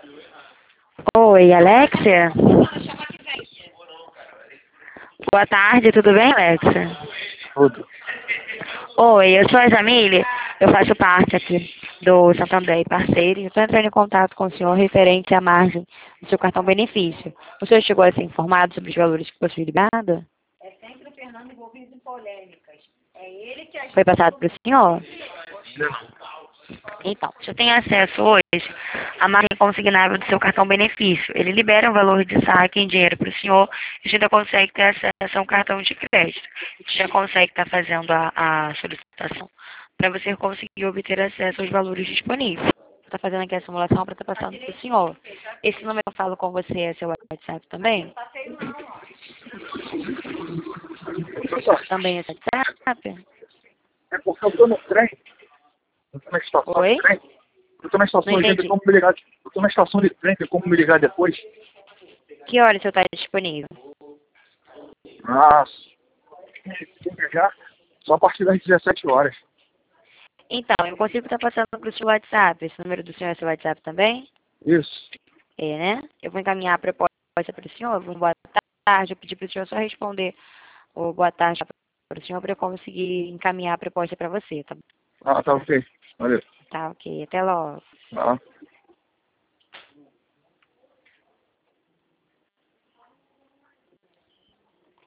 Oi, Alexia? Boa tarde, tudo bem, Alexia? Tudo. Oi, eu sou a Jamile, eu faço parte aqui do Santander Parceiro e estou entrando em contato com o senhor referente à margem do seu cartão benefício. O senhor chegou a ser informado sobre os valores que possui liberado? É sempre o Fernando envolvido em polêmicas. É ele que... Foi passado para o senhor? Então, você tem acesso hoje à margem consignável do seu cartão benefício. Ele libera um valor de saque em dinheiro para o senhor e você ainda consegue ter acesso a um cartão de crédito. Você já consegue estar fazendo a solicitação para você conseguir obter acesso aos valores disponíveis. Está fazendo aqui a simulação para estar passando para o senhor. Esse número que eu falo com você é seu WhatsApp também? Professor, Também é seu WhatsApp? é porque eu tô no trem. Eu tô na estação de Oi? trem. Eu tô na Não estação de trem, tem entendi. como me ligar. Eu tô na estação de trem, tem como me ligar depois? Que hora o senhor está disponível? Mas, tem que ligar só a partir das 17 horas. Então, eu consigo estar passando para o seu WhatsApp. Esse número do senhor é seu WhatsApp também? Isso. É, né? Eu vou encaminhar a proposta para o senhor. Eu vou boa tarde. Eu pedi para o senhor só responder o boa tarde para o senhor para eu conseguir encaminhar a proposta para você, tá? Ah, tá ok. Valeu. Tá, ok. Até logo. Tá.